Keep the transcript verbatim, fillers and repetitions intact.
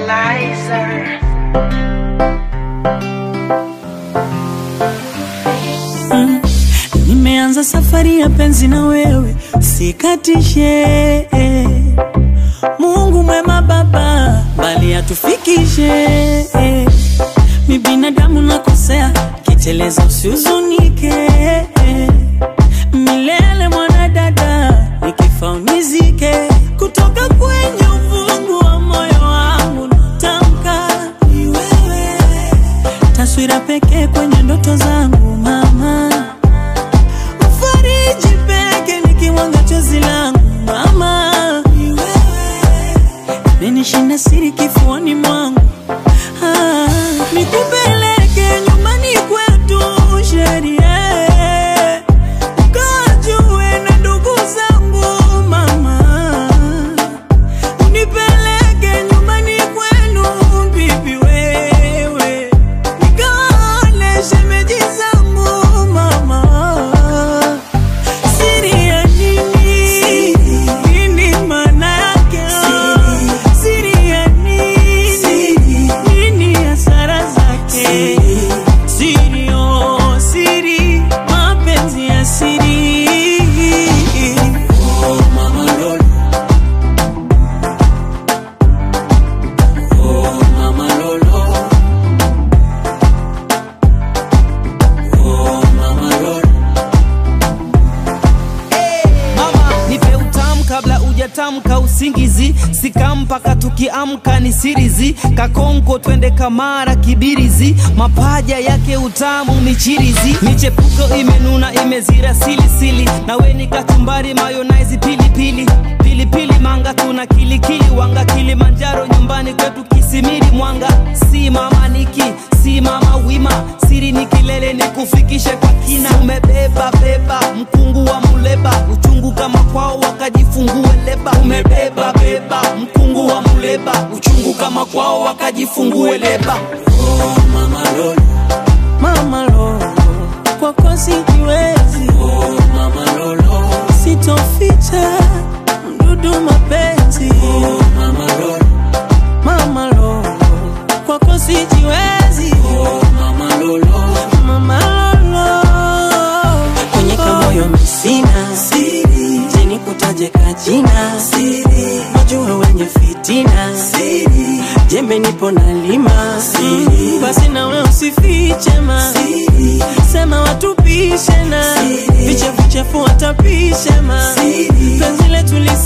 Lizer. Mm. Nimeanza safari ya penzi na wewe, sikatishe. Mungu mwema Baba, bali atufikishe. Mi binadamu nakosea, kiteleza usihuzunike. Milele mwana dada, nikifa unizike. Kutoka kwenye uvungu wa moyo wangu natamka ni wewe. Taswira pekee kwenye ndoto zangu mama. Ufariji pekee nikiwanga chozi langu mama. Ni wewe. Menishinda siri kifuani mwangu. Ah, nikupeleke nyumbani kwetu sheria. Ukajue na ndugu zangu mama. Unipeleke nyumbani kwenu bibi wewe. Nikaone shemeji zangu mama. Siri ya nini? Nini maana yake? Siri ya nini? Nini hasara zake? Siri oh siri, mapenzi ya siri. Oh mama lolo, oh mama lolo, oh mama lolo. Mama, nipe utamu kabla ujatamka usingizi. Sika mpaka tukiamka ni sirizi. Kakonko twende Kamara Kibirizi. Mapaja yake utamu michirizi. Michepuko imenuna imezira sili sili. Na weni kachumbari mayonnaise pili pili. Pili pili manga tuna kili kili. Wanga Kilimanjaro nyumbani kwetu Kisimiri Mwanga. Si mama niki, si mama wima. Siri ni kilele ni kufikishe kwa kina. Umebeba beba, mkungu wa muleba. Uchungu kama kwao wakajifungue leba. Umebeba beba, mkungu wa muleba. Uchungu kama kwao wakajifungue leba. Oh mama lolo, mama lolo, kwako sijiwezi. Oh mama lolo, sitoficha mdudu mapenzi. Oh mama lolo, mama lolo, kwako sijiwezi. Oh mama lolo, mama lolo, kwenye kamoyo misina siri. Jeni kutaje kajina siri. Majua wenye fitina siri. Jembe nipo na lima siri. Basi na we usifiche ma siri. Sema watupishe na viche vichefu watapishe ma siri. Penzi letu